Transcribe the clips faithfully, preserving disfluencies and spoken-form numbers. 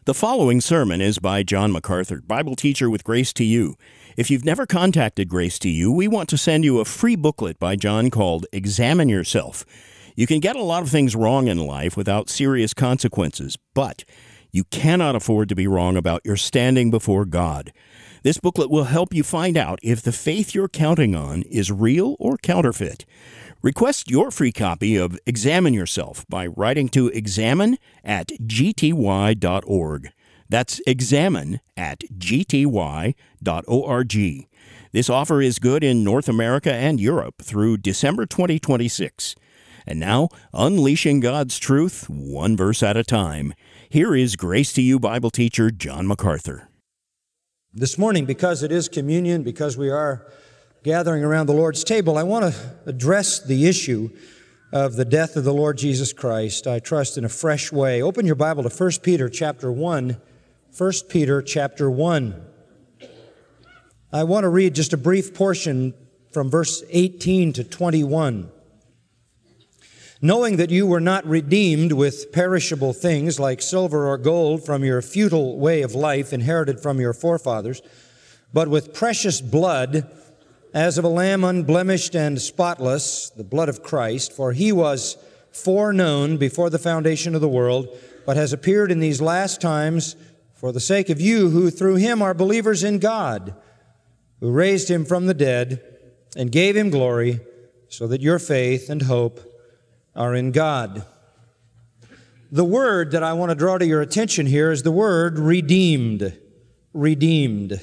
The following sermon is by John MacArthur, Bible teacher with Grace to You. If you've never contacted Grace to You, we want to send you a free booklet by John called Examine Yourself. You can get a lot of things wrong in life without serious consequences, but you cannot afford to be wrong about your standing before God. This booklet will help you find out if the faith you're counting on is real or counterfeit. Request your free copy of Examine Yourself by writing to examine at g t y dot org. That's examine at g t y dot org. This offer is good in North America and Europe through December twenty twenty-six. And now, unleashing God's truth, one verse at a time. Here is Grace to You Bible teacher John MacArthur. This morning, because it is communion, because we are gathering around the Lord's table, I want to address the issue of the death of the Lord Jesus Christ, I trust in a fresh way. Open your Bible to First Peter chapter one. First Peter chapter one. I want to read just a brief portion from verse eighteen to twenty-one. Knowing that you were not redeemed with perishable things like silver or gold from your futile way of life inherited from your forefathers, but with precious blood, as of a lamb unblemished and spotless, the blood of Christ, for he was foreknown before the foundation of the world, but has appeared in these last times for the sake of you who through him are believers in God, who raised him from the dead and gave him glory, so that your faith and hope are in God. The word that I want to draw to your attention here is the word redeemed. Redeemed.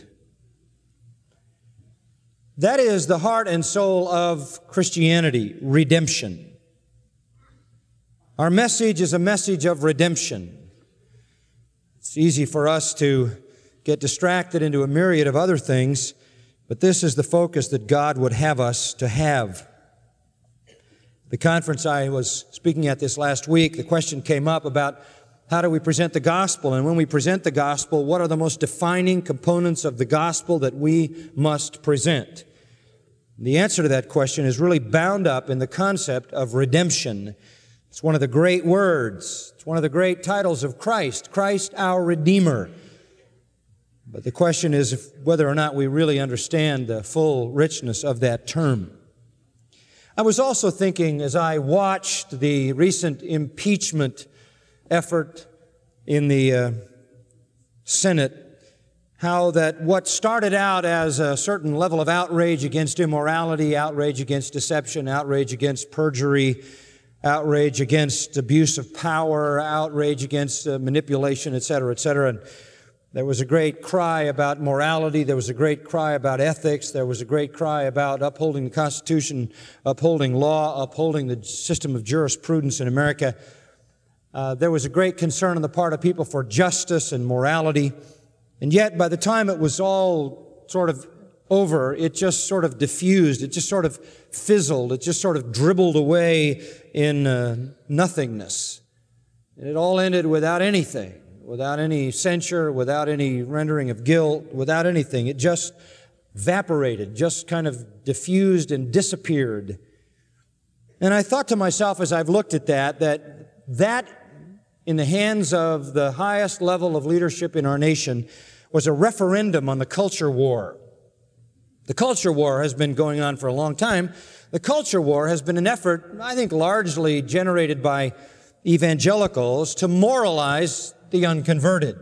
That is the heart and soul of Christianity, redemption. Our message is a message of redemption. It's easy for us to get distracted into a myriad of other things, but this is the focus that God would have us to have. The conference I was speaking at this last week, the question came up about how do we present the gospel? And when we present the gospel, what are the most defining components of the gospel that we must present? The answer to that question is really bound up in the concept of redemption. It's one of the great words. It's one of the great titles of Christ, Christ our Redeemer. But the question is if, whether or not we really understand the full richness of that term. I was also thinking as I watched the recent impeachment effort in the uh, Senate, how that what started out as a certain level of outrage against immorality, outrage against deception, outrage against perjury, outrage against abuse of power, outrage against uh, manipulation, et cetera, et cetera. And there was a great cry about morality. There was a great cry about ethics. There was a great cry about upholding the Constitution, upholding law, upholding the system of jurisprudence in America. Uh, there was a great concern on the part of people for justice and morality. And yet, by the time it was all sort of over, it just sort of diffused. It just sort of fizzled. It just sort of dribbled away in uh, nothingness. And it all ended without anything, without any censure, without any rendering of guilt, without anything. It just evaporated, just kind of diffused and disappeared. And I thought to myself as I've looked at that, that that in the hands of the highest level of leadership in our nation was a referendum on the culture war. The culture war has been going on for a long time. The culture war has been an effort, I think largely generated by evangelicals, to moralize the unconverted.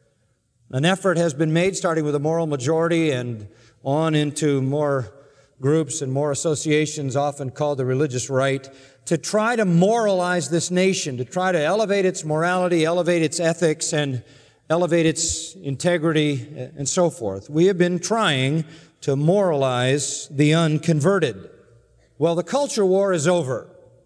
An effort has been made starting with a moral majority and on into more groups and more associations, often called the religious right, to try to moralize this nation, to try to elevate its morality, elevate its ethics, and elevate its integrity, and so forth. We have been trying to moralize the unconverted. Well, the culture war is over.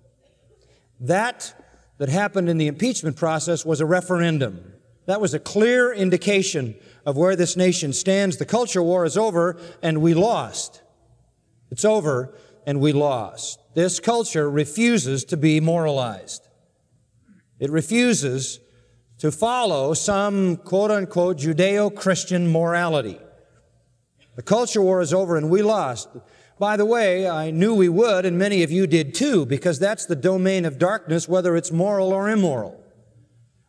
That that happened in the impeachment process was a referendum. That was a clear indication of where this nation stands. The culture war is over, and we lost. It's over, and we lost. This culture refuses to be moralized. It refuses to follow some quote-unquote Judeo-Christian morality. The culture war is over, and we lost. By the way, I knew we would, and many of you did too, because that's the domain of darkness, whether it's moral or immoral.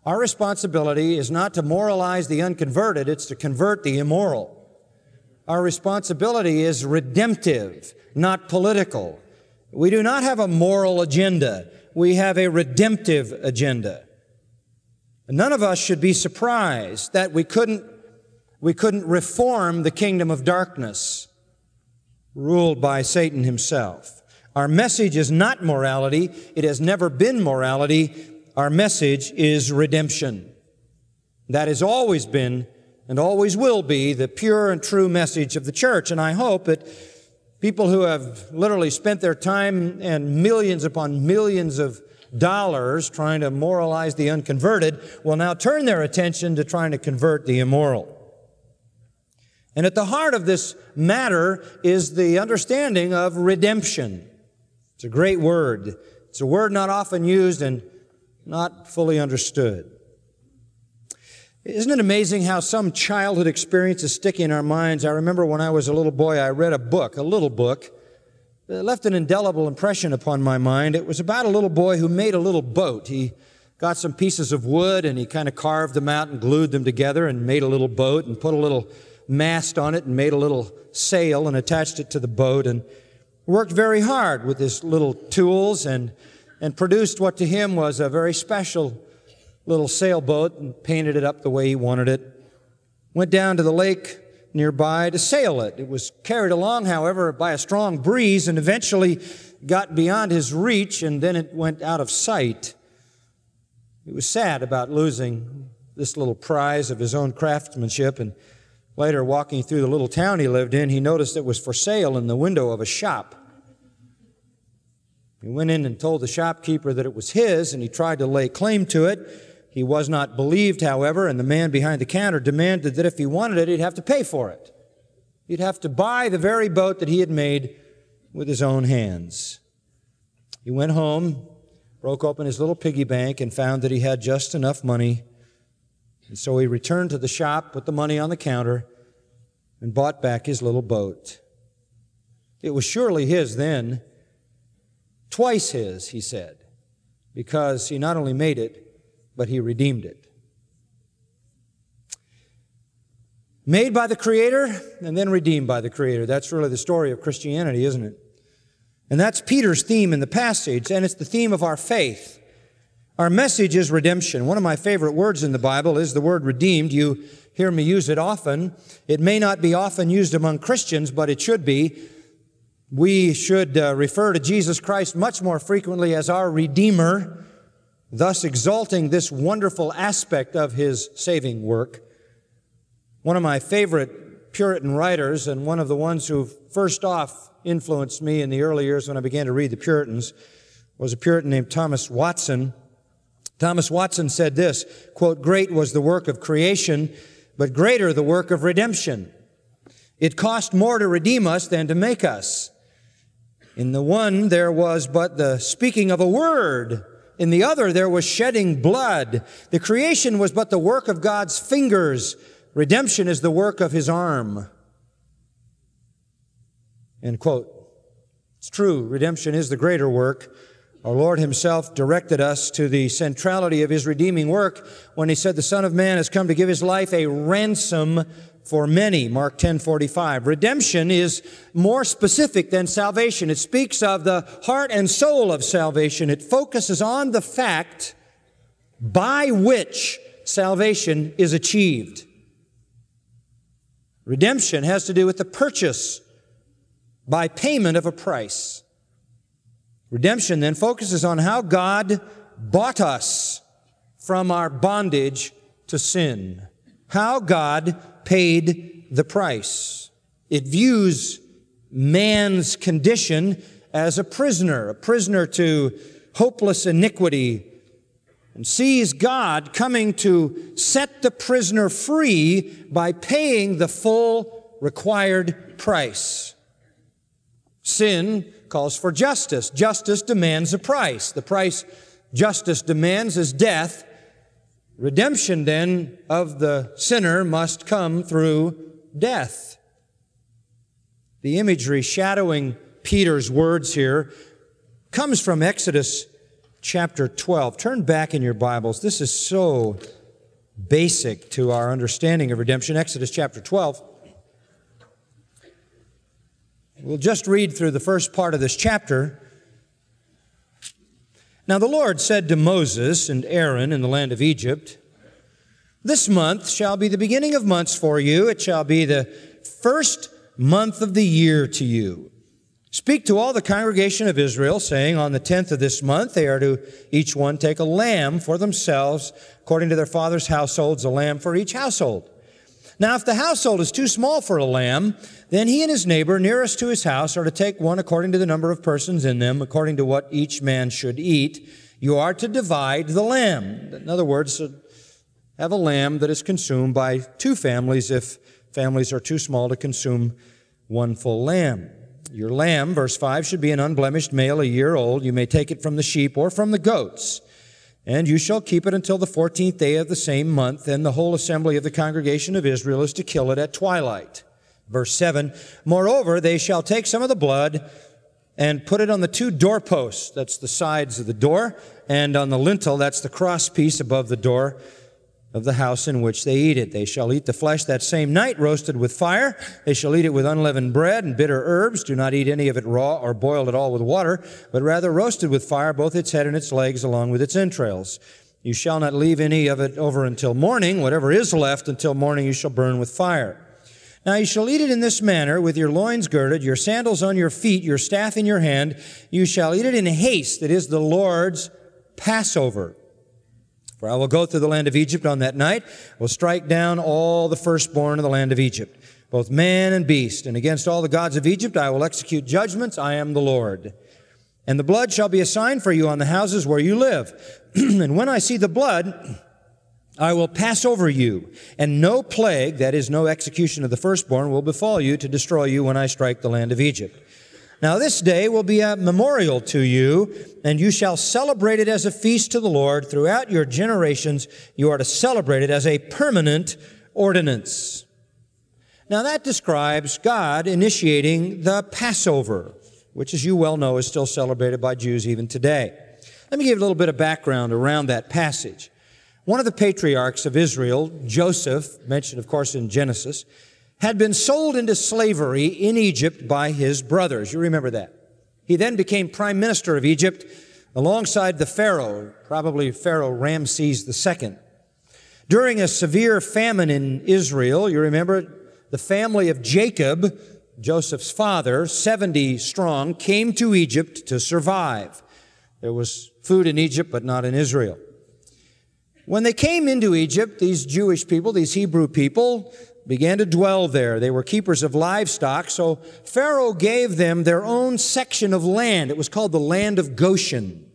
Our responsibility is not to moralize the unconverted, it's to convert the immoral. Our responsibility is redemptive, not political. We do not have a moral agenda. We have a redemptive agenda. None of us should be surprised that we couldn't, we couldn't reform the kingdom of darkness ruled by Satan himself. Our message is not morality. It has never been morality. Our message is redemption. That has always been and always will be the pure and true message of the church. And I hope that people who have literally spent their time and millions upon millions of dollars trying to moralize the unconverted will now turn their attention to trying to convert the immoral. And at the heart of this matter is the understanding of redemption. It's a great word. It's a word not often used and not fully understood. Isn't it amazing how some childhood experiences stick in our minds? I remember when I was a little boy, I read a book, a little book, that left an indelible impression upon my mind. It was about a little boy who made a little boat. He got some pieces of wood and he kind of carved them out and glued them together and made a little boat and put a little mast on it and made a little sail and attached it to the boat and worked very hard with his little tools and, and produced what to him was a very special little sailboat and painted it up the way he wanted it. Went down to the lake nearby to sail it. It was carried along, however, by a strong breeze and eventually got beyond his reach and then it went out of sight. He was sad about losing this little prize of his own craftsmanship, and later, walking through the little town he lived in, he noticed it was for sale in the window of a shop. He went in and told the shopkeeper that it was his, and he tried to lay claim to it. He was not believed, however, and the man behind the counter demanded that if he wanted it, he'd have to pay for it. He'd have to buy the very boat that he had made with his own hands. He went home, broke open his little piggy bank, and found that he had just enough money. And so he returned to the shop, put the money on the counter, and bought back his little boat. It was surely his then, twice his, he said, because he not only made it, but he redeemed it. Made by the Creator and then redeemed by the Creator. That's really the story of Christianity, isn't it? And that's Peter's theme in the passage, and it's the theme of our faith. Our message is redemption. One of my favorite words in the Bible is the word redeemed. You hear me use it often. It may not be often used among Christians, but it should be. We should uh, refer to Jesus Christ much more frequently as our Redeemer, thus exalting this wonderful aspect of His saving work. One of my favorite Puritan writers, and one of the ones who first off influenced me in the early years when I began to read the Puritans, was a Puritan named Thomas Watson. Thomas Watson said this, quote, "Great was the work of creation, but greater the work of redemption. It cost more to redeem us than to make us. In the one there was but the speaking of a word. In the other there was shedding blood. The creation was but the work of God's fingers. Redemption is the work of His arm." End quote. It's true. Redemption is the greater work. Our Lord Himself directed us to the centrality of His redeeming work when He said the Son of Man has come to give His life a ransom for many, Mark ten forty-five. Redemption is more specific than salvation. It speaks of the heart and soul of salvation. It focuses on the fact by which salvation is achieved. Redemption has to do with the purchase by payment of a price. Redemption then focuses on how God bought us from our bondage to sin. How God paid the price. It views man's condition as a prisoner, a prisoner to hopeless iniquity, and sees God coming to set the prisoner free by paying the full required price. Sin calls for justice. Justice demands a price. The price justice demands is death. Redemption, then, of the sinner must come through death. The imagery shadowing Peter's words here comes from Exodus chapter twelve. Turn back in your Bibles. This is so basic to our understanding of redemption. Exodus chapter twelve. We'll just read through the first part of this chapter. Now the Lord said to Moses and Aaron in the land of Egypt, "This month shall be the beginning of months for you. It shall be the first month of the year to you. Speak to all the congregation of Israel, saying, on the tenth of this month they are to each one take a lamb for themselves, according to their father's households, a lamb for each household. Now if the household is too small for a lamb, then he and his neighbor nearest to his house are to take one according to the number of persons in them, according to what each man should eat. You are to divide the lamb." In other words, have a lamb that is consumed by two families if families are too small to consume one full lamb. Your lamb, verse five, should be an unblemished male, a year old. You may take it from the sheep or from the goats. And you shall keep it until the fourteenth day of the same month. Then the whole assembly of the congregation of Israel is to kill it at twilight. Verse seven, moreover, they shall take some of the blood and put it on the two doorposts. That's the sides of the door. And on the lintel, that's the cross piece above the door of the house in which they eat it. They shall eat the flesh that same night, roasted with fire. They shall eat it with unleavened bread and bitter herbs. Do not eat any of it raw or boiled at all with water, but rather roasted with fire, both its head and its legs, along with its entrails. You shall not leave any of it over until morning. Whatever is left until morning you shall burn with fire. Now you shall eat it in this manner, with your loins girded, your sandals on your feet, your staff in your hand. You shall eat it in haste. It is the Lord's Passover. For I will go through the land of Egypt on that night, will strike down all the firstborn of the land of Egypt, both man and beast, and against all the gods of Egypt I will execute judgments. I am the Lord. And the blood shall be a sign for you on the houses where you live. And when I see the blood, I will pass over you, and no plague, that is, no execution of the firstborn, will befall you to destroy you when I strike the land of Egypt. Now this day will be a memorial to you, and you shall celebrate it as a feast to the Lord. Throughout your generations, you are to celebrate it as a permanent ordinance. Now that describes God initiating the Passover, which, as you well know, is still celebrated by Jews even today. Let me give a little bit of background around that passage. One of the patriarchs of Israel, Joseph, mentioned, of course, in Genesis, had been sold into slavery in Egypt by his brothers. You remember that. He then became prime minister of Egypt alongside the Pharaoh, probably Pharaoh Ramses the Second. During a severe famine in Israel, you remember, the family of Jacob, Joseph's father, seventy strong, came to Egypt to survive. There was food in Egypt, but not in Israel. When they came into Egypt, these Jewish people, these Hebrew people, began to dwell there. They were keepers of livestock, so Pharaoh gave them their own section of land. It was called the land of Goshen.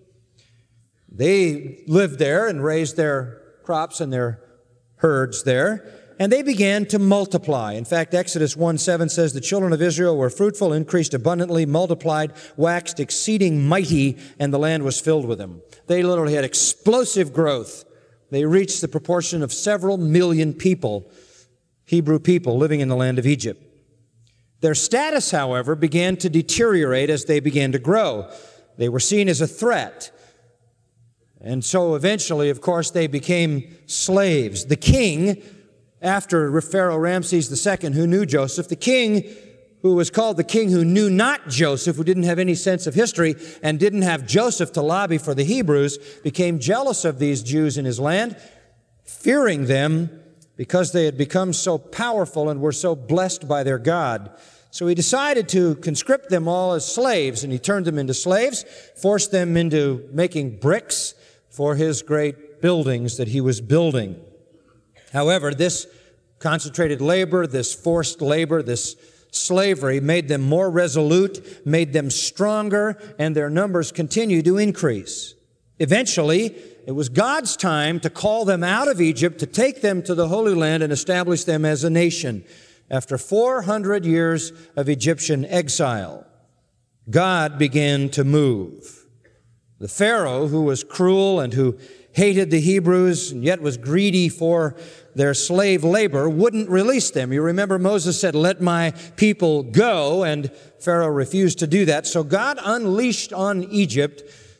They lived there and raised their crops and their herds there, and they began to multiply. In fact, Exodus one seven says, the children of Israel were fruitful, increased abundantly, multiplied, waxed exceeding mighty, and the land was filled with them. They literally had explosive growth. They reached the proportion of several million people, Hebrew people living in the land of Egypt. Their status, however, began to deteriorate as they began to grow. They were seen as a threat. And so eventually, of course, they became slaves. The king, after Pharaoh Ramses the Second, who knew Joseph, the king who was called the king who knew not Joseph, who didn't have any sense of history and didn't have Joseph to lobby for the Hebrews, became jealous of these Jews in his land, fearing them because they had become so powerful and were so blessed by their God. So he decided to conscript them all as slaves, and he turned them into slaves, forced them into making bricks for his great buildings that he was building. However, this concentrated labor, this forced labor, this slavery made them more resolute, made them stronger, and their numbers continued to increase. Eventually, it was God's time to call them out of Egypt, to take them to the Holy Land and establish them as a nation. After four hundred years of Egyptian exile, God began to move. The Pharaoh, who was cruel and who hated the Hebrews and yet was greedy for their slave labor, wouldn't release them. You remember Moses said, "Let my people go," and Pharaoh refused to do that. So God unleashed on Egypt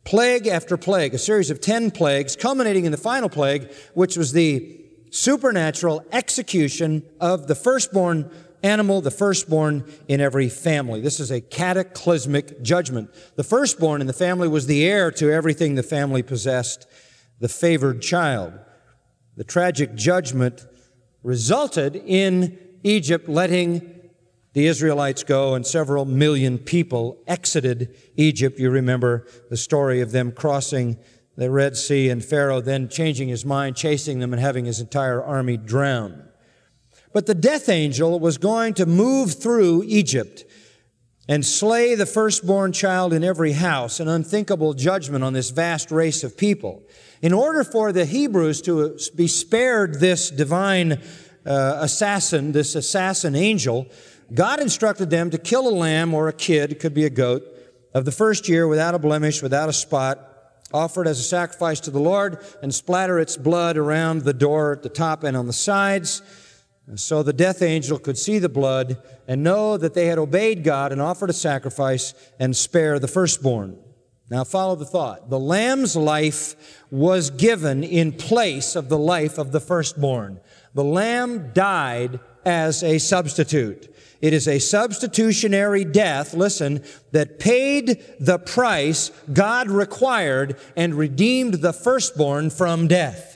Plague after plague, a series of ten plagues, culminating in the final plague, which was the supernatural execution of the firstborn animal, the firstborn in every family. This is a cataclysmic judgment. The firstborn in the family was the heir to everything the family possessed, the favored child. The tragic judgment resulted in Egypt letting the Israelites go, and several million people exited Egypt. You remember the story of them crossing the Red Sea and Pharaoh then changing his mind, chasing them, and having his entire army drown. But the death angel was going to move through Egypt and slay the firstborn child in every house, an unthinkable judgment on this vast race of people. In order for the Hebrews to be spared this divine uh, assassin, this assassin angel, God instructed them to kill a lamb or a kid, it could be a goat, of the first year without a blemish, without a spot, offered as a sacrifice to the Lord, and splatter its blood around the door at the top and on the sides, so the death angel could see the blood and know that they had obeyed God and offered a sacrifice and spare the firstborn. Now follow the thought. The lamb's life was given in place of the life of the firstborn. The lamb died as a substitute. It is a substitutionary death, listen, that paid the price God required and redeemed the firstborn from death.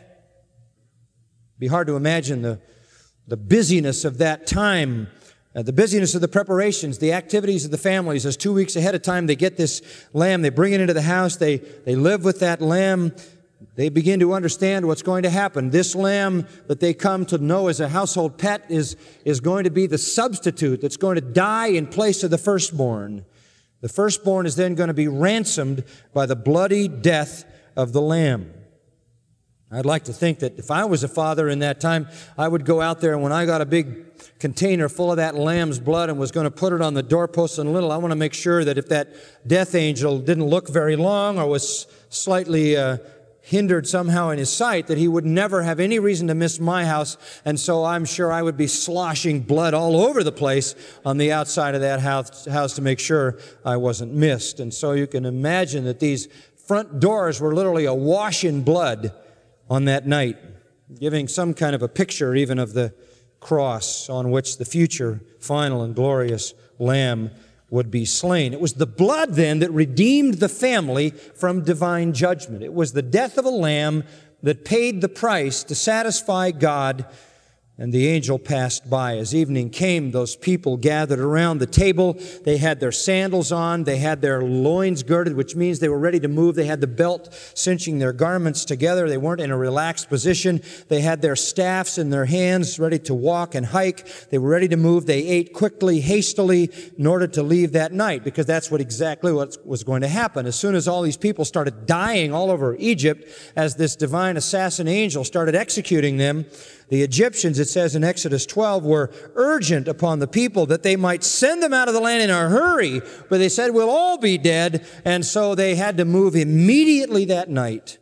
It'd be hard to imagine the, the busyness of that time, uh, the busyness of the preparations, the activities of the families. As two weeks ahead of time they get this lamb, they bring it into the house, they, they live with that lamb. They begin to understand what's going to happen. This lamb that they come to know as a household pet is, is going to be the substitute that's going to die in place of the firstborn. The firstborn is then going to be ransomed by the bloody death of the lamb. I'd like to think that if I was a father in that time, I would go out there, and when I got a big container full of that lamb's blood and was going to put it on the doorpost and little, I want to make sure that if that death angel didn't look very long or was slightly uh, hindered somehow in his sight, that he would never have any reason to miss my house. And so I'm sure I would be sloshing blood all over the place on the outside of that house, house to make sure I wasn't missed. And so you can imagine that these front doors were literally awash in blood on that night, giving some kind of a picture even of the cross on which the future, final, and glorious Lamb would be slain. It was the blood then that redeemed the family from divine judgment. It was the death of a lamb that paid the price to satisfy God. And the angel passed by. As evening came, those people gathered around the table. They had their sandals on. They had their loins girded, which means they were ready to move. They had the belt cinching their garments together. They weren't in a relaxed position. They had their staffs in their hands, ready to walk and hike. They were ready to move. They ate quickly, hastily, in order to leave that night, because that's what exactly what was going to happen. As soon as all these people started dying all over Egypt, as this divine assassin angel started executing them, the Egyptians, it says in Exodus twelve, were urgent upon the people that they might send them out of the land in a hurry, but they said, we'll all be dead, and so they had to move immediately that night.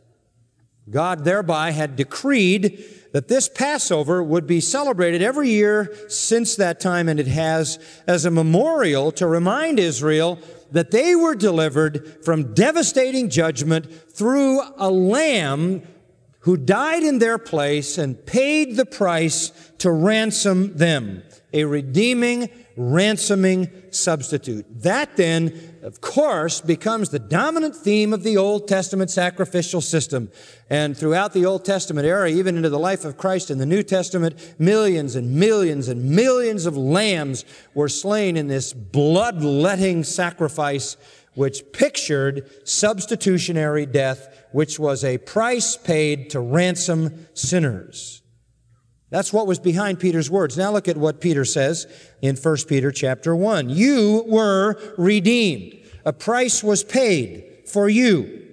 God thereby had decreed that this Passover would be celebrated every year since that time, and it has, as a memorial to remind Israel that they were delivered from devastating judgment through a lamb who died in their place and paid the price to ransom them. A redeeming, ransoming substitute. That then, of course, becomes the dominant theme of the Old Testament sacrificial system. And throughout the Old Testament era, even into the life of Christ in the New Testament, millions and millions and millions of lambs were slain in this bloodletting sacrifice, which pictured substitutionary death, which was a price paid to ransom sinners. That's what was behind Peter's words. Now look at what Peter says in First Peter chapter one. You were redeemed. A price was paid for you.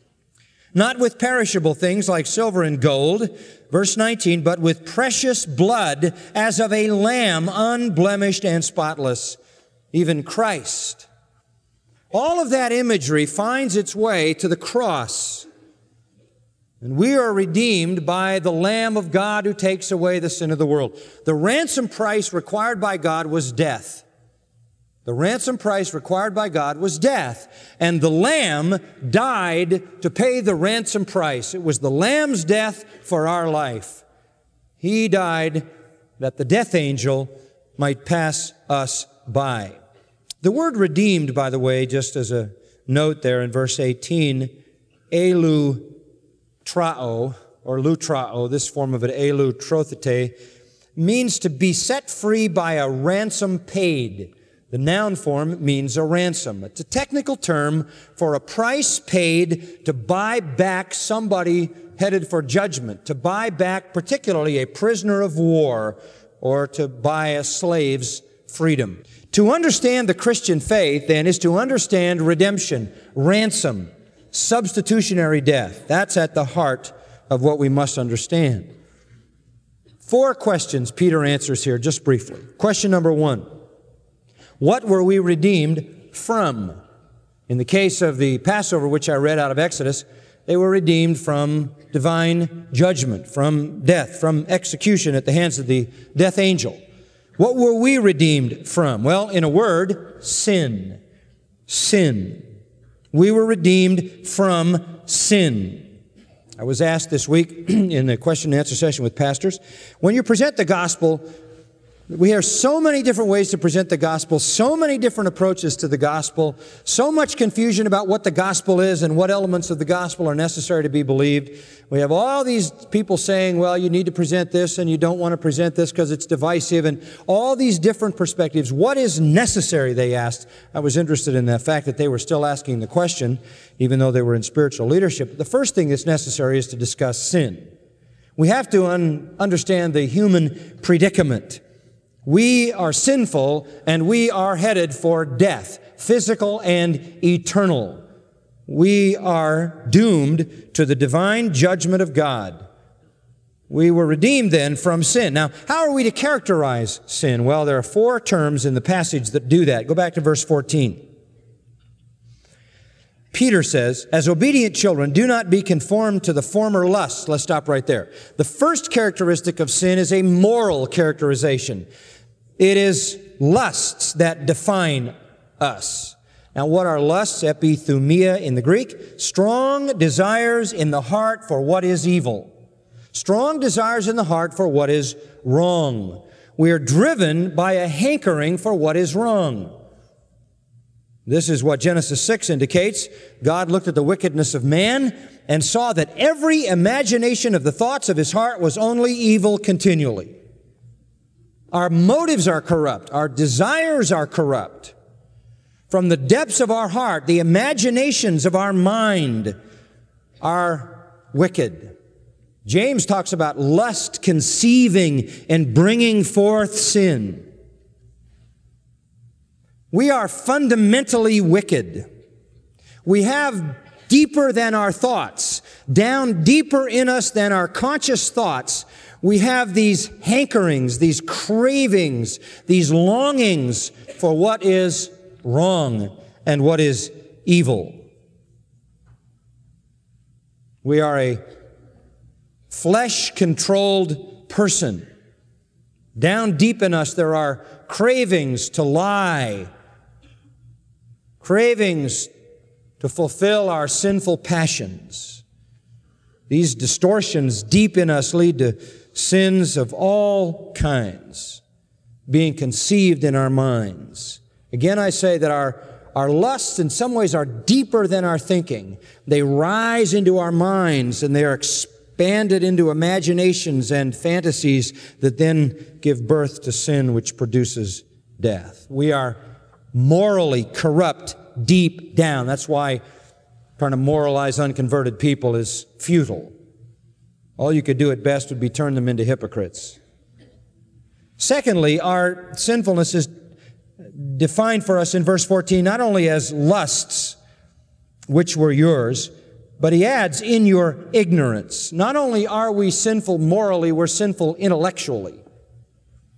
Not with perishable things like silver and gold, verse nineteen, but with precious blood as of a lamb, unblemished and spotless, even Christ. All of that imagery finds its way to the cross. And we are redeemed by the Lamb of God who takes away the sin of the world. The ransom price required by God was death. The ransom price required by God was death, and the Lamb died to pay the ransom price. It was the Lamb's death for our life. He died that the death angel might pass us by. The word redeemed, by the way, just as a note there in verse eighteen, elu trao, or lutrao, this form of it, elu trothete, means to be set free by a ransom paid. The noun form means a ransom. It's a technical term for a price paid to buy back somebody headed for judgment, to buy back particularly a prisoner of war, or to buy a slave's freedom. To understand the Christian faith, then, is to understand redemption, ransom, substitutionary death. That's at the heart of what we must understand. Four questions Peter answers here, just briefly. Question number one, what were we redeemed from? In the case of the Passover, which I read out of Exodus, they were redeemed from divine judgment, from death, from execution at the hands of the death angel. What were we redeemed from? Well, in a word, sin. Sin. We were redeemed from sin. I was asked this week in the question and answer session with pastors, when you present the gospel, we hear so many different ways to present the gospel, so many different approaches to the gospel, so much confusion about what the gospel is and what elements of the gospel are necessary to be believed. We have all these people saying, well, you need to present this and you don't want to present this because it's divisive, and all these different perspectives. What is necessary, they asked. I was interested in the fact that they were still asking the question, even though they were in spiritual leadership. The first thing that's necessary is to discuss sin. We have to un- understand the human predicament. We are sinful, and we are headed for death, physical and eternal. We are doomed to the divine judgment of God. We were redeemed then from sin. Now, how are we to characterize sin? Well, there are four terms in the passage that do that. Go back to verse fourteen. Peter says, as obedient children, do not be conformed to the former lusts. Let's stop right there. The first characteristic of sin is a moral characterization. It is lusts that define us. Now, what are lusts? Epithumia in the Greek. Strong desires in the heart for what is evil. Strong desires in the heart for what is wrong. We are driven by a hankering for what is wrong. This is what Genesis six indicates. God looked at the wickedness of man and saw that every imagination of the thoughts of his heart was only evil continually. Our motives are corrupt. Our desires are corrupt. From the depths of our heart, the imaginations of our mind are wicked. James talks about lust conceiving and bringing forth sin. We are fundamentally wicked. We have deeper than our thoughts, down deeper in us than our conscious thoughts, we have these hankerings, these cravings, these longings for what is wrong and what is evil. We are a flesh-controlled person. Down deep in us, there are cravings to lie, cravings to fulfill our sinful passions. These distortions deep in us lead to sins of all kinds being conceived in our minds. Again, I say that our, our lusts in some ways are deeper than our thinking. They rise into our minds and they are expanded into imaginations and fantasies that then give birth to sin, which produces death. We are morally corrupt deep down. That's why trying to moralize unconverted people is futile. All you could do at best would be turn them into hypocrites. Secondly, our sinfulness is defined for us in verse fourteen not only as lusts, which were yours, but he adds, in your ignorance. Not only are we sinful morally, we're sinful intellectually.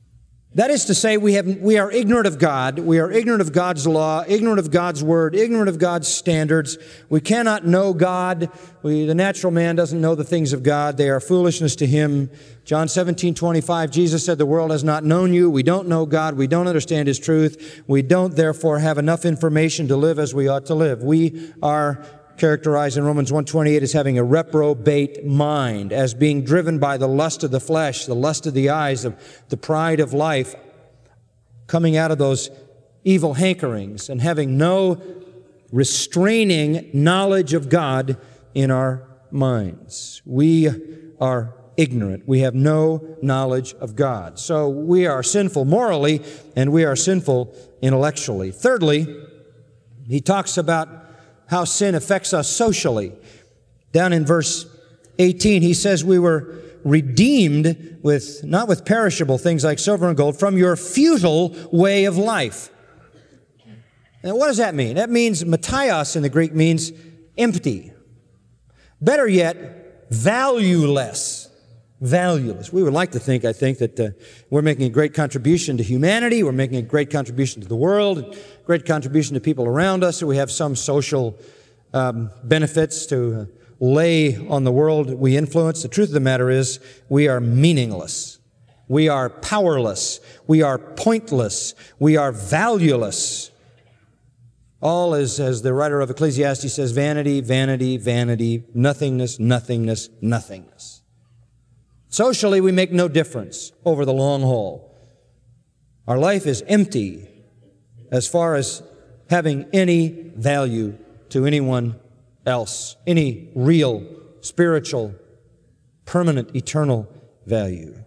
That is to say, we have, we are ignorant of God. We are ignorant of God's law, ignorant of God's word, ignorant of God's standards. We cannot know God. We, the natural man doesn't know the things of God. They are foolishness to him. John seventeen twenty-five, Jesus said, the world has not known you. We don't know God. We don't understand His truth. We don't, therefore, have enough information to live as we ought to live. We are characterized in Romans one twenty-eight as having a reprobate mind, as being driven by the lust of the flesh, the lust of the eyes, the, the pride of life, coming out of those evil hankerings and having no restraining knowledge of God in our minds. We are ignorant. We have no knowledge of God. So we are sinful morally and we are sinful intellectually. Thirdly, he talks about how sin affects us socially. Down in verse eighteen, he says we were redeemed with, not with perishable things like silver and gold, from your futile way of life. Now, what does that mean? That means, mataios in the Greek means empty. Better yet, valueless. Valueless. We would like to think, I think, that uh, we're making a great contribution to humanity. We're making a great contribution to the world, a great contribution to people around us. So we have some social um, benefits to uh, lay on the world we influence. The truth of the matter is we are meaningless. We are powerless. We are pointless. We are valueless. All is, as the writer of Ecclesiastes says, vanity, vanity, vanity, nothingness, nothingness, nothingness. Socially, we make no difference over the long haul. Our life is empty as far as having any value to anyone else, any real, spiritual, permanent, eternal value.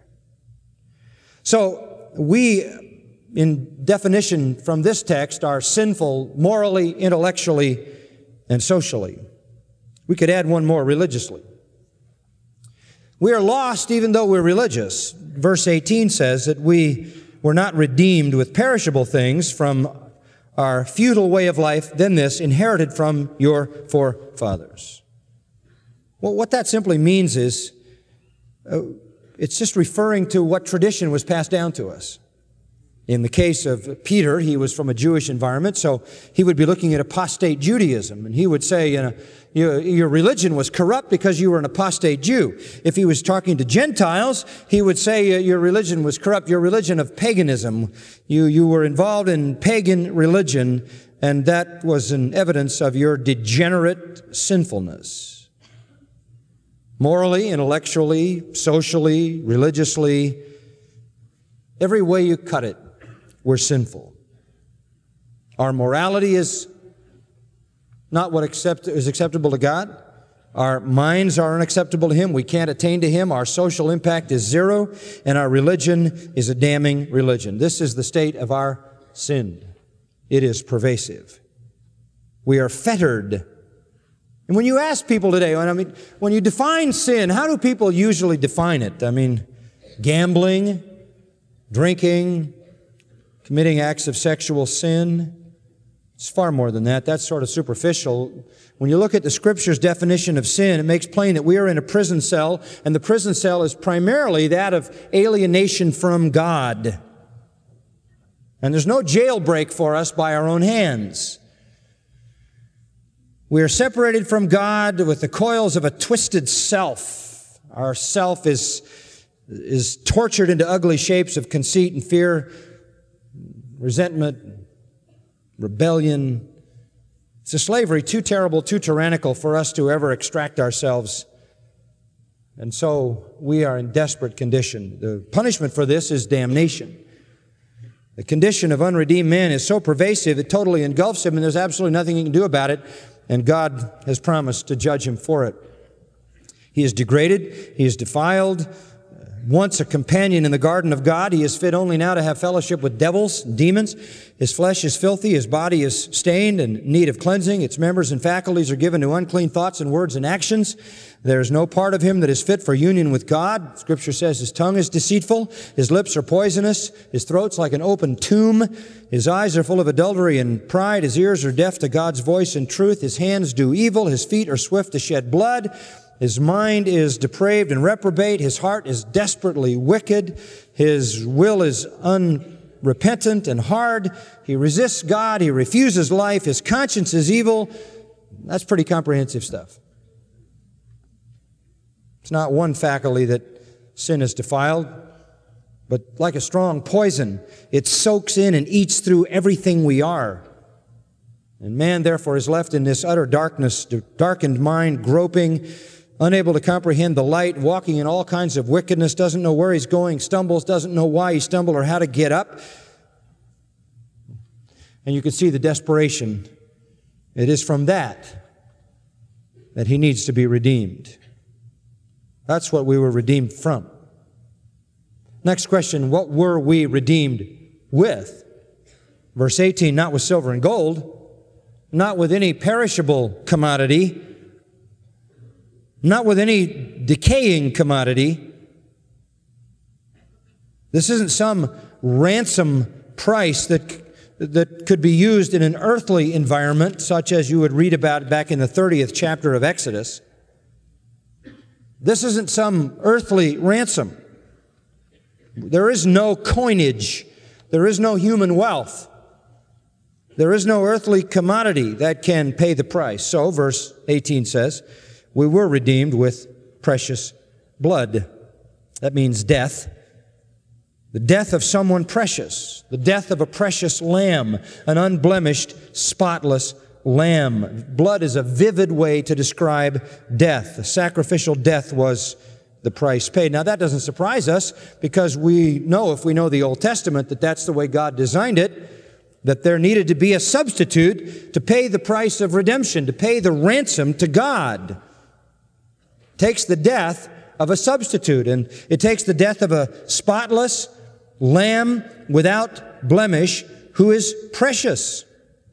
So we, in definition from this text, are sinful morally, intellectually, and socially. We could add one more, religiously. We are lost even though we're religious. Verse eighteen says that we were not redeemed with perishable things from our futile way of life, then this, inherited from your forefathers. Well, what that simply means is, uh, it's just referring to what tradition was passed down to us. In the case of Peter, he was from a Jewish environment, so he would be looking at apostate Judaism, and he would say, you know, your, your religion was corrupt because you were an apostate Jew. If he was talking to Gentiles, he would say, uh, your religion was corrupt, your religion of paganism. You, you were involved in pagan religion, and that was an evidence of your degenerate sinfulness. Morally, intellectually, socially, religiously, every way you cut it, we're sinful. Our morality is not what accept, is acceptable to God. Our minds are unacceptable to Him. We can't attain to Him. Our social impact is zero, and our religion is a damning religion. This is the state of our sin. It is pervasive. We are fettered. And when you ask people today, I mean, when you define sin, how do people usually define it? I mean, gambling, drinking, committing acts of sexual sin. It's far more than that. That's sort of superficial. When you look at the Scripture's definition of sin, it makes plain that we are in a prison cell, and the prison cell is primarily that of alienation from God. And there's no jailbreak for us by our own hands. We are separated from God with the coils of a twisted self. Our self is is tortured into ugly shapes of conceit and fear, resentment, rebellion. It's a slavery too terrible, too tyrannical for us to ever extract ourselves. And so we are in desperate condition. The punishment for this is damnation. The condition of unredeemed man is so pervasive, it totally engulfs him, and there's absolutely nothing he can do about it, and God has promised to judge him for it. He is degraded, he is defiled. Once a companion in the garden of God, he is fit only now to have fellowship with devils and demons. His flesh is filthy, his body is stained and in need of cleansing. Its members and faculties are given to unclean thoughts and words and actions. There is no part of him that is fit for union with God. Scripture says his tongue is deceitful, his lips are poisonous, his throat's like an open tomb, his eyes are full of adultery and pride, his ears are deaf to God's voice and truth, his hands do evil, his feet are swift to shed blood. His mind is depraved and reprobate. His heart is desperately wicked. His will is unrepentant and hard. He resists God. He refuses life. His conscience is evil. That's pretty comprehensive stuff. It's not one faculty that sin has defiled, but like a strong poison, it soaks in and eats through everything we are. And man, therefore, is left in this utter darkness, darkened mind, groping, unable to comprehend the light, walking in all kinds of wickedness, doesn't know where he's going, stumbles, doesn't know why he stumbled or how to get up. And you can see the desperation. It is from that that he needs to be redeemed. That's what we were redeemed from. Next question, what were we redeemed with? Verse eighteen, not with silver and gold, not with any perishable commodity, not with any decaying commodity. This isn't some ransom price that, that could be used in an earthly environment, such as you would read about back in the thirtieth chapter of Exodus. This isn't some earthly ransom. There is no coinage. There is no human wealth. There is no earthly commodity that can pay the price. So, verse eighteen says, we were redeemed with precious blood. That means death. The death of someone precious. The death of a precious lamb. An unblemished, spotless lamb. Blood is a vivid way to describe death. The sacrificial death was the price paid. Now that doesn't surprise us because we know, if we know the Old Testament, that that's the way God designed it, that there needed to be a substitute to pay the price of redemption, to pay the ransom to God. It takes the death of a substitute, and it takes the death of a spotless lamb without blemish who is precious.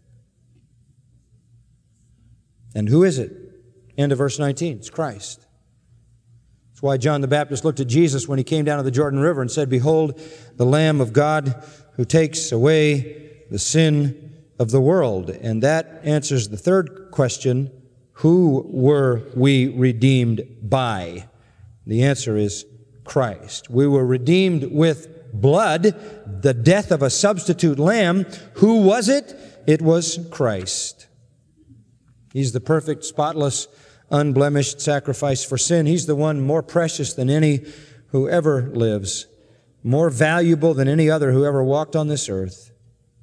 And who is it? End of verse nineteen. It's Christ. That's why John the Baptist looked at Jesus when he came down to the Jordan River and said, behold, the Lamb of God who takes away the sin of the world. And that answers the third question, who were we redeemed by? The answer is Christ. We were redeemed with blood, the death of a substitute lamb. Who was it? It was Christ. He's the perfect, spotless, unblemished sacrifice for sin. He's the one more precious than any who ever lives, more valuable than any other who ever walked on this earth.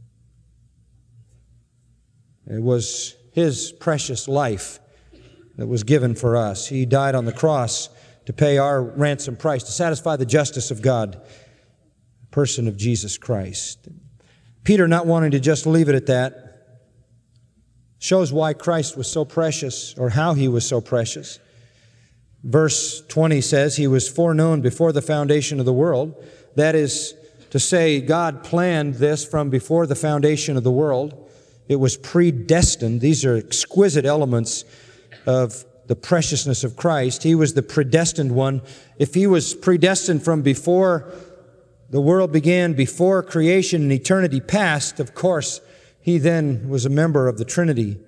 It was His precious life that was given for us. He died on the cross to pay our ransom price, to satisfy the justice of God, the person of Jesus Christ. Peter, not wanting to just leave it at that, shows why Christ was so precious, or how He was so precious. Verse twenty says, He was foreknown before the foundation of the world. That is to say, God planned this from before the foundation of the world. It was predestined. These are exquisite elements of the preciousness of Christ. He was the predestined one. If He was predestined from before the world began, before creation and eternity past, of course, He then was a member of the Trinity.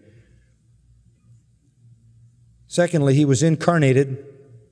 Secondly, He was incarnated.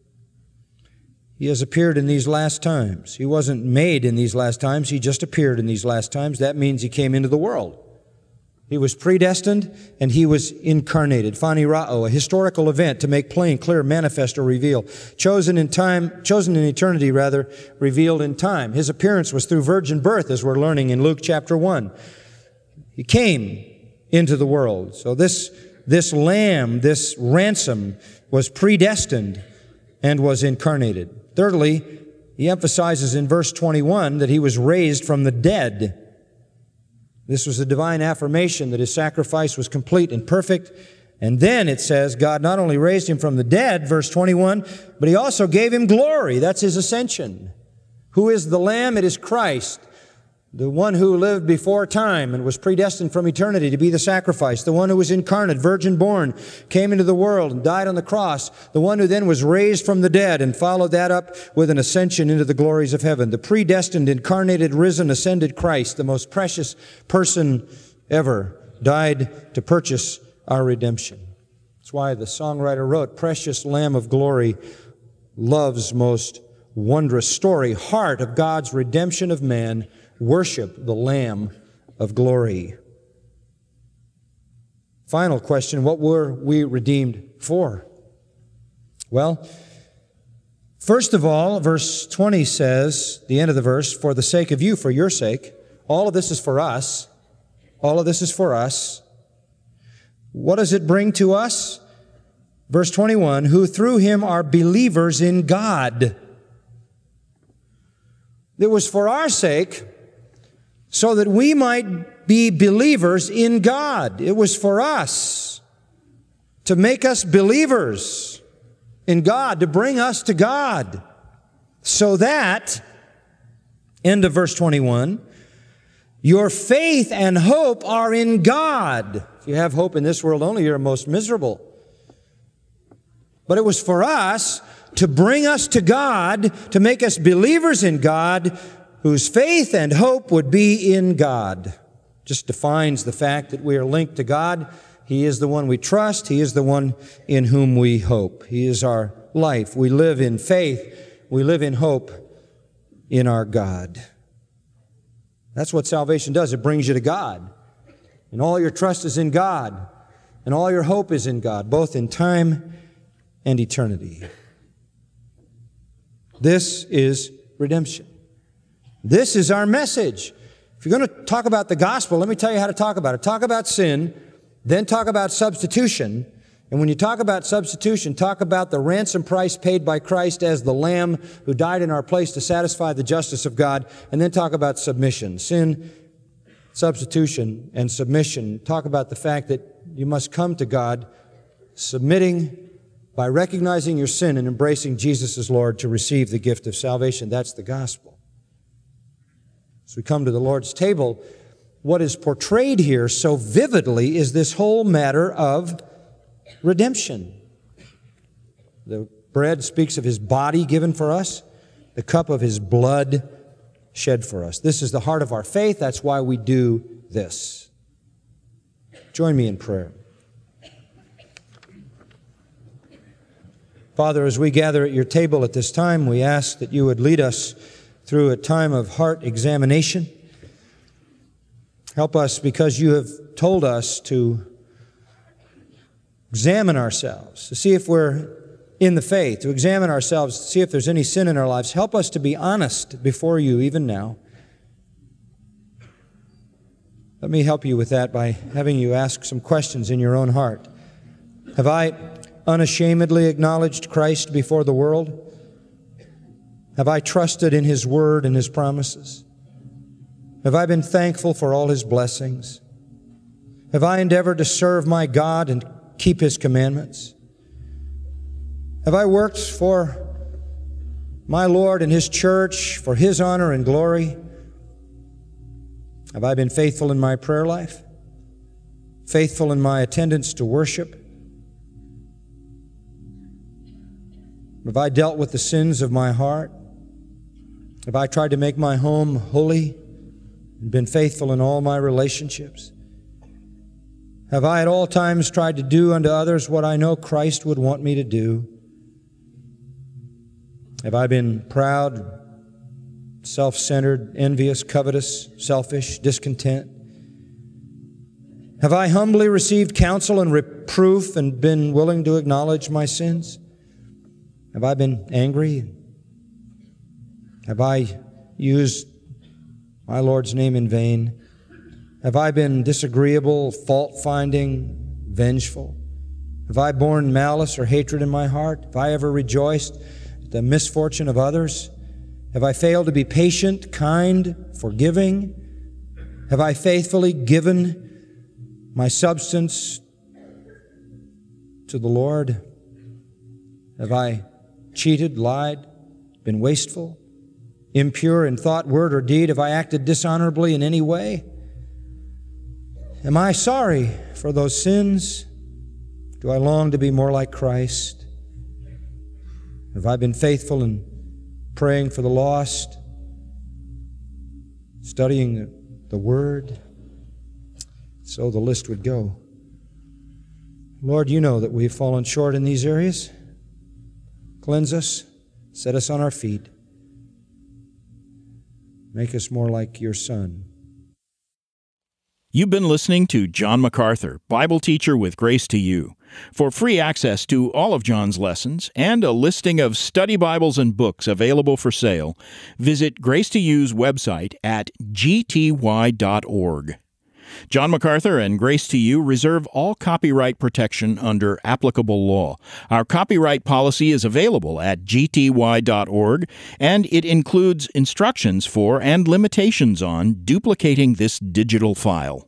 He has appeared in these last times. He wasn't made in these last times. He just appeared in these last times. That means He came into the world. He was predestined and He was incarnated. Phanerao, a historical event to make plain, clear, manifest, or reveal. Chosen in time, chosen in eternity, rather, revealed in time. His appearance was through virgin birth, as we're learning in Luke chapter one. He came into the world. So this, this lamb, this ransom, was predestined and was incarnated. Thirdly, he emphasizes in verse twenty-one that He was raised from the dead. This was a divine affirmation that His sacrifice was complete and perfect. And then it says God not only raised Him from the dead, verse twenty-one, but He also gave Him glory. That's His ascension. Who is the Lamb? It is Christ, the one who lived before time and was predestined from eternity to be the sacrifice, the one who was incarnate, virgin born, came into the world and died on the cross, the one who then was raised from the dead and followed that up with an ascension into the glories of heaven. The predestined, incarnated, risen, ascended Christ, the most precious person ever, died to purchase our redemption. That's why the songwriter wrote, "Precious Lamb of glory, love's most wondrous story, heart of God's redemption of man, worship the Lamb of glory." Final question, what were we redeemed for? Well, first of all, verse twenty says, the end of the verse, "For the sake of you, for your sake." All of this is for us. All of this is for us. What does it bring to us? Verse twenty-one, "Who through him are believers in God." It was for our sake, so that we might be believers in God. It was for us to make us believers in God, to bring us to God, so that, end of verse twenty-one, "Your faith and hope are in God." If you have hope in this world only, you're most miserable. But it was for us to bring us to God, to make us believers in God, whose faith and hope would be in God. Just defines the fact that we are linked to God. He is the one we trust. He is the one in whom we hope. He is our life. We live in faith. We live in hope in our God. That's what salvation does. It brings you to God. And all your trust is in God. And all your hope is in God, both in time and eternity. This is redemption. This is our message. If you're going to talk about the gospel, let me tell you how to talk about it. Talk about sin, then talk about substitution. And when you talk about substitution, talk about the ransom price paid by Christ as the Lamb who died in our place to satisfy the justice of God. And then talk about submission. Sin, substitution, and submission. Talk about the fact that you must come to God submitting by recognizing your sin and embracing Jesus as Lord to receive the gift of salvation. That's the gospel. As we come to the Lord's table, what is portrayed here so vividly is this whole matter of redemption. The bread speaks of His body given for us, the cup of His blood shed for us. This is the heart of our faith. That's why we do this. Join me in prayer. Father, as we gather at your table at this time, we ask that you would lead us through a time of heart examination. Help us, because you have told us to examine ourselves, to see if we're in the faith, to examine ourselves, to see if there's any sin in our lives. Help us to be honest before you even now. Let me help you with that by having you ask some questions in your own heart. Have I unashamedly acknowledged Christ before the world? Have I trusted in His word and His promises? Have I been thankful for all His blessings? Have I endeavored to serve my God and keep His commandments? Have I worked for my Lord and His church for His honor and glory? Have I been faithful in my prayer life? Faithful in my attendance to worship? Have I dealt with the sins of my heart? Have I tried to make my home holy and been faithful in all my relationships? Have I at all times tried to do unto others what I know Christ would want me to do? Have I been proud, self-centered, envious, covetous, selfish, discontent? Have I humbly received counsel and reproof and been willing to acknowledge my sins? Have I been angry? Have I used my Lord's name in vain? Have I been disagreeable, fault-finding, vengeful? Have I borne malice or hatred in my heart? Have I ever rejoiced at the misfortune of others? Have I failed to be patient, kind, forgiving? Have I faithfully given my substance to the Lord? Have I cheated, lied, been wasteful, impure in thought, word, or deed? Have I acted dishonorably in any way? Am I sorry for those sins? Do I long to be more like Christ? Have I been faithful in praying for the lost, studying the, the Word? So the list would go. Lord, you know that we've fallen short in these areas. Cleanse us, set us on our feet. Make us more like your Son. You've been listening to John MacArthur, Bible teacher with Grace to You. For free access to all of John's lessons and a listing of study Bibles and books available for sale, visit Grace to You's website at g t y dot org. John MacArthur and Grace to You reserve all copyright protection under applicable law. Our copyright policy is available at g t y dot org, and it includes instructions for and limitations on duplicating this digital file.